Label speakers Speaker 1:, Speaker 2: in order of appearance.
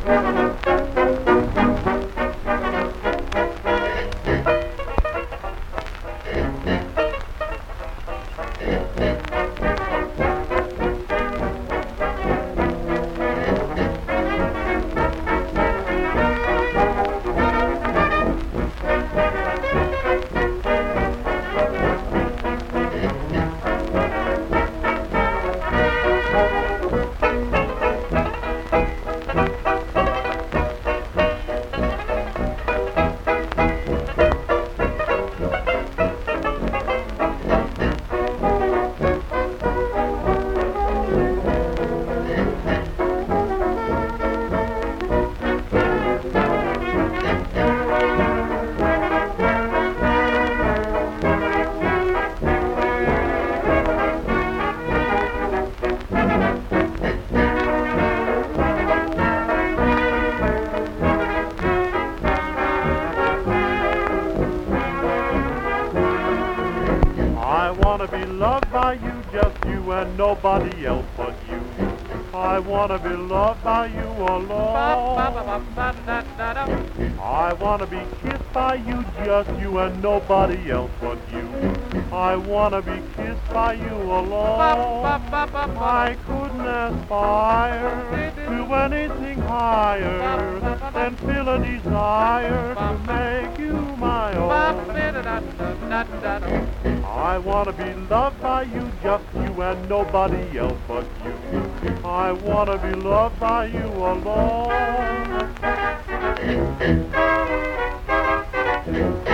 Speaker 1: I wanna be loved by you, just you and nobody else but you. I wanna be loved by you alone. I wanna be kissed by you, just you and nobody else but you. I wanna be kissed by you alone. I couldn't aspire to anything higher than feel a desire to make you my own. I wanna be loved by you, just you and nobody else but you. I wanna be loved by you alone.